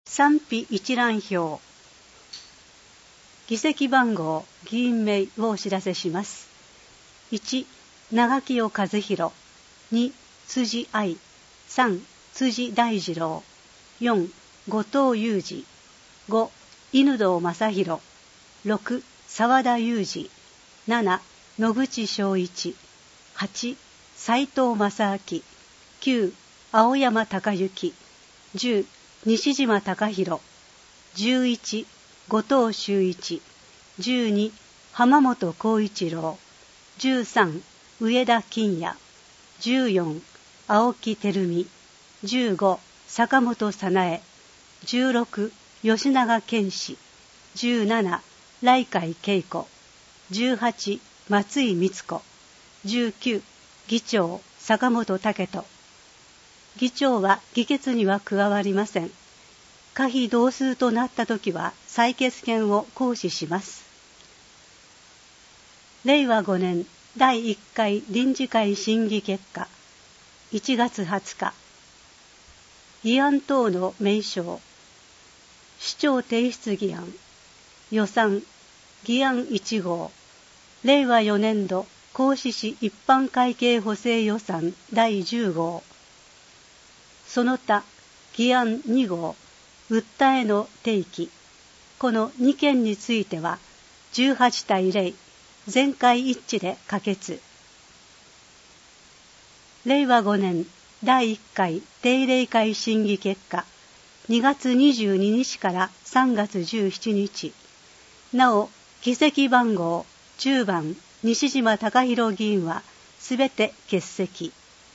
賛否一覧表。議席番号、議員名をお知らせします。1、長清和弘。2、辻愛。3、辻大二郎。4、後藤祐二。5、犬堂正弘。6、沢田裕二。7、野口昭一。8、斉藤正明。9、青山隆之。10、西島隆弘。11、後藤修一。12、浜本浩一郎。13、上田金也。14、青木照美。15、坂本早苗。16、吉永健志。17、来海恵子。18、松井光子。19、議長、坂本武人。議長は議決には加わりません。可否同数となったときは採決権を行使します。令和5年第1回臨時会審議結果。1月20日。議案等の名称。市長提出議案。予算。議案1号。令和4年度合志市一般会計補正予算第10号。その他、議案2号、訴えの提起。この2件については、18対0、全会一致で可決。令和5年第1回定例会審議結果、2月22日から3月17日。なお、議席番号10番、西島隆弘議員は、すべて欠席。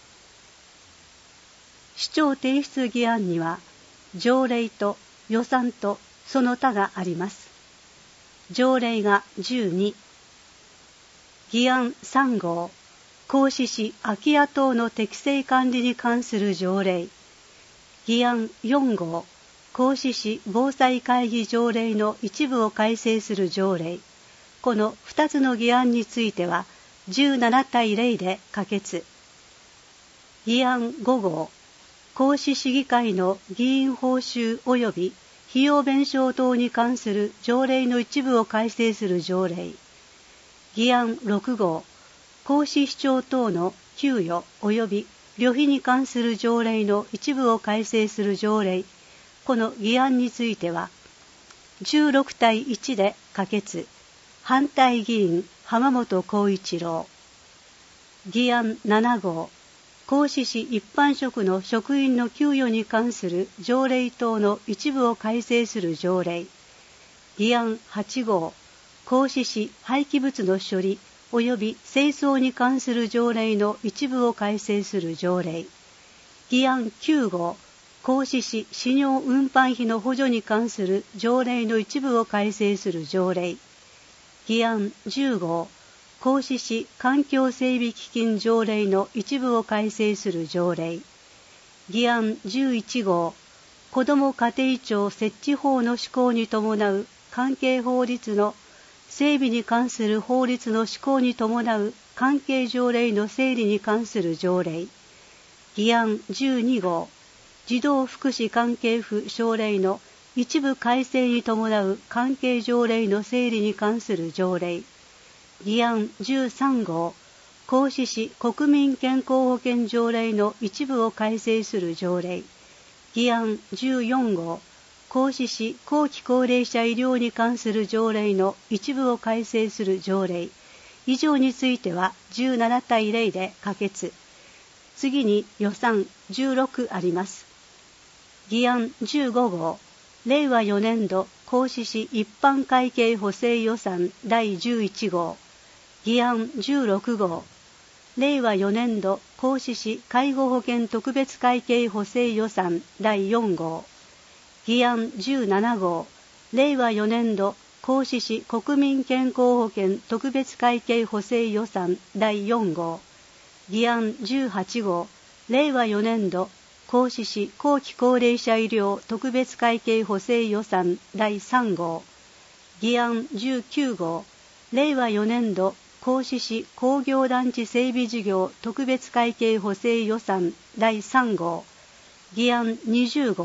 市長提出議案には、条例と予算とその他があります。条例が12。議案3号、合志市空き家等の適正管理に関する条例。議案4号、合志市防災会議条例の一部を改正する条例。この2つの議案については、17対0で可決。議案5号、合志市議会の議員報酬及び費用弁償等に関する条例の一部を改正する条例。議案6号、合志市長等の給与及び旅費に関する条例の一部を改正する条例。この議案については、16対1で可決。反対議員、浜本浩一郎。議案7号、合志市一般職の職員の給与に関する条例等の一部を改正する条例。議案8号、合志市廃棄物の処理及び清掃に関する条例の一部を改正する条例。議案9号、合志市飼料運搬費の補助に関する条例の一部を改正する条例。議案10号、合志市環境整備基金条例の一部を改正する条例。議案11号、子ども家庭庁設置法の施行に伴う関係法律の整備に関する法律の施行に伴う関係条例の整理に関する条例。議案12号、児童福祉関係府省令の一部改正に伴う関係条例の整理に関する条例。議案13号、合志市国民健康保険条例の一部を改正する条例。議案14号、合志市後期高齢者医療に関する条例の一部を改正する条例。以上については17対0で可決。次に予算16あります。議案15号、令和4年度合志市一般会計補正予算第11号。議案16号、令和4年度合志市介護保険特別会計補正予算第4号。議案17号、令和4年度合志市国民健康保険特別会計補正予算第4号。議案18号、令和4年度合志市後期高齢者医療特別会計補正予算第3号。議案19号、令和4年度合志市工業団地整備事業特別会計補正予算第3号。議案20号、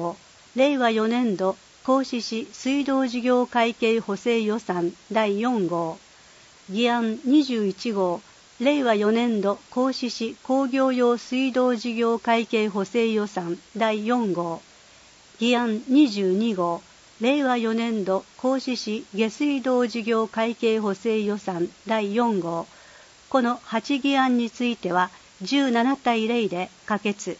令和4年度合志市水道事業会計補正予算第4号、議案21号、令和4年度合志市工業用水道事業会計補正予算第4号、議案22号、令和4年度合志市下水道事業会計補正予算第4号、この8議案については17対0で可決。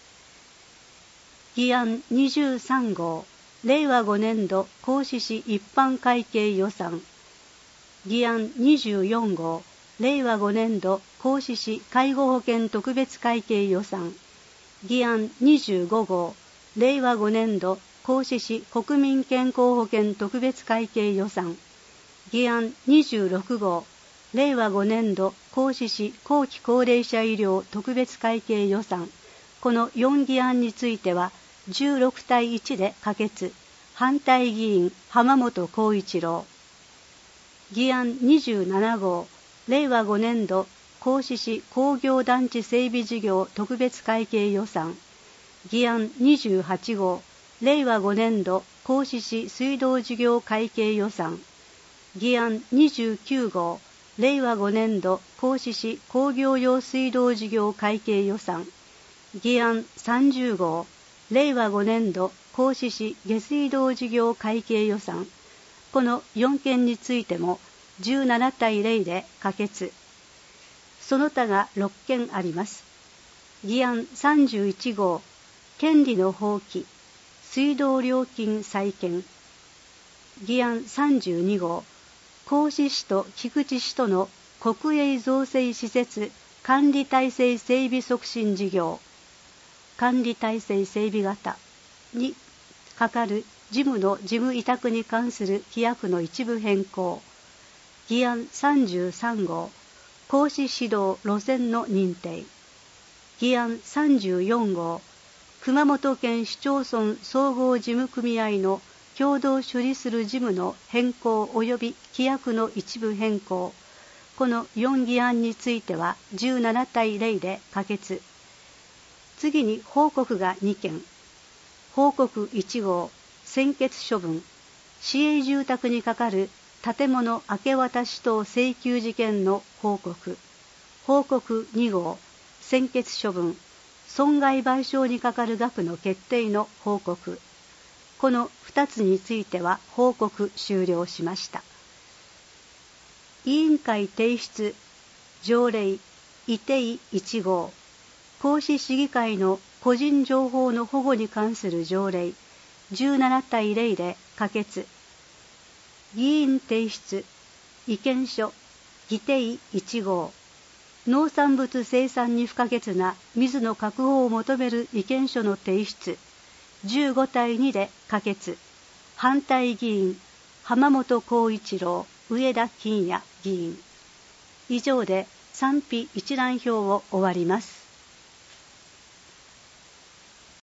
議案23号、令和5年度合志市一般会計予算。議案24号、令和5年度合志市介護保険特別会計予算。議案25号、令和5年度合志市国民健康保険特別会計予算。議案26号、令和5年度合志市後期高齢者医療特別会計予算。この4議案については16対1で可決。反対議員浜本浩一郎。議案27号、令和5年度合志市工業団地整備事業特別会計予算。議案28号、令和5年度合志市水道事業会計予算。議案29号、令和5年度合志市工業用水道事業会計予算。議案30号、令和5年度合志市下水道事業会計予算。この4件についても17対0で可決。その他が6件あります。議案31号、権利の放棄、水道料金再建。議案32号、合志市と菊池市との国営造成施設管理体制整備促進事業。管理体制整備型にかかる事務の事務委託に関する規約の一部変更。議案33号、講師指導路線の認定。議案34号、熊本県市町村総合事務組合の共同処理する事務の変更及び規約の一部変更。この4議案については17対0で可決。次に報告が2件。報告1号、専決処分、市営住宅にかかる建物明け渡し等請求事件の報告。報告2号、専決処分、損害賠償にかかる額の決定の報告。この2つについては報告終了しました。委員会提出、条例、議定1号、合志市議会の個人情報の保護に関する条例、17対0で可決。議員提出、意見書、議定1号、農産物生産に不可欠な水の確保を求める意見書の提出、15対2で可決。反対議員、浜本浩一郎、上田金也議員。以上で賛否一覧表を終わります。